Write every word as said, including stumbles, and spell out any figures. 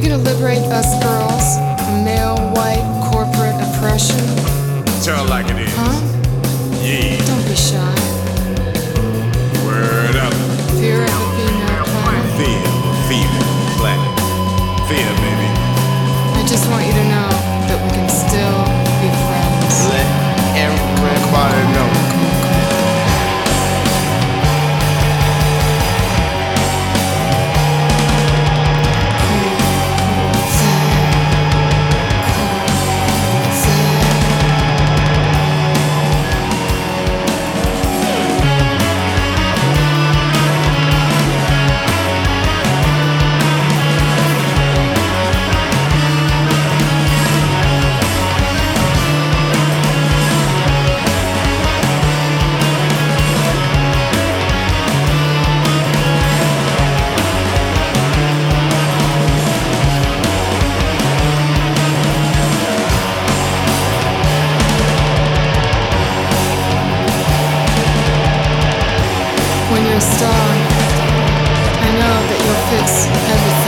gonna liberate us girls from male white corporate oppression? Tell it like it is. Huh? Yeah. Don't be shy. Word up. Fear of the female planet? Fear, female planet. Fear, baby. I just want you to know that we can still be friends. Let everybody know. When you're a star, I know that you'll fix everything.